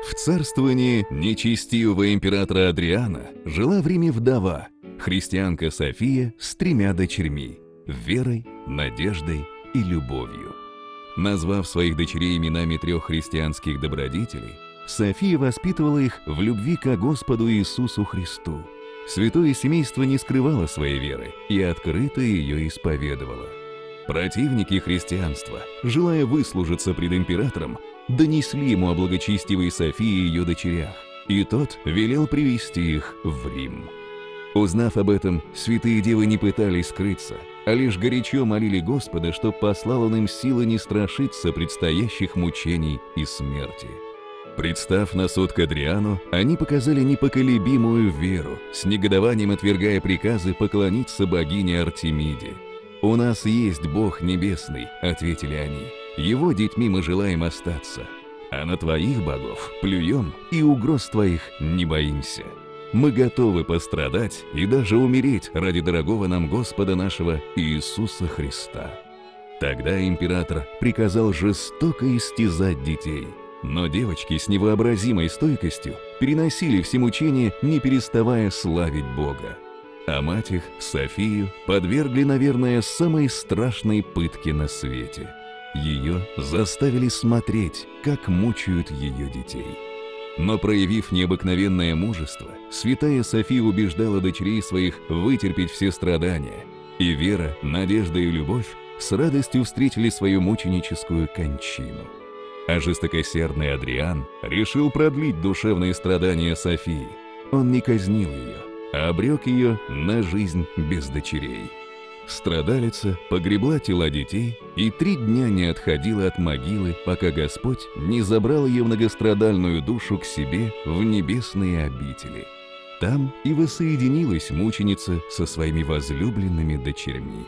В царствовании нечестивого императора Адриана жила в Риме вдова, христианка София с 3 дочерьми – Верой, Надеждой и Любовью. Назвав своих дочерей именами 3 христианских добродетелей, София воспитывала их в любви к Господу Иисусу Христу. Святое семейство не скрывало своей веры и открыто ее исповедовало. Противники христианства, желая выслужиться пред императором, донесли ему о благочестивой Софии и ее дочерях, и тот велел привести их в Рим. Узнав об этом, святые девы не пытались скрыться, а лишь горячо молили Господа, чтоб послал он им силы не страшиться предстоящих мучений и смерти. Представ на суд к Адриану, они показали непоколебимую веру, с негодованием отвергая приказы поклониться богине Артемиде. «У нас есть Бог Небесный», — ответили они, — «Его детьми мы желаем остаться, а на твоих богов плюем и угроз твоих не боимся. Мы готовы пострадать и даже умереть ради дорогого нам Господа нашего Иисуса Христа». Тогда император приказал жестоко истязать детей, но девочки с невообразимой стойкостью переносили все мучения, не переставая славить Бога. А мать их, Софию, подвергли, наверное, самой страшной пытке на свете. Ее заставили смотреть, как мучают ее детей. Но, проявив необыкновенное мужество, святая София убеждала дочерей своих вытерпеть все страдания, и вера, надежда и любовь с радостью встретили свою мученическую кончину. А жестокосердный Адриан решил продлить душевные страдания Софии. Он не казнил ее, а обрек ее на жизнь без дочерей. Страдалица погребла тела детей и 3 дня не отходила от могилы, пока Господь не забрал ее многострадальную душу к себе в небесные обители. Там и воссоединилась мученица со своими возлюбленными дочерьми.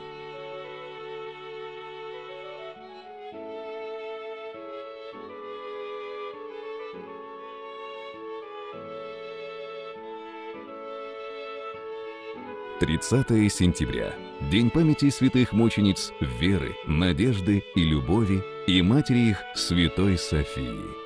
«30 сентября. День памяти святых мучениц Веры, Надежды и Любови и матери их, святой Софии.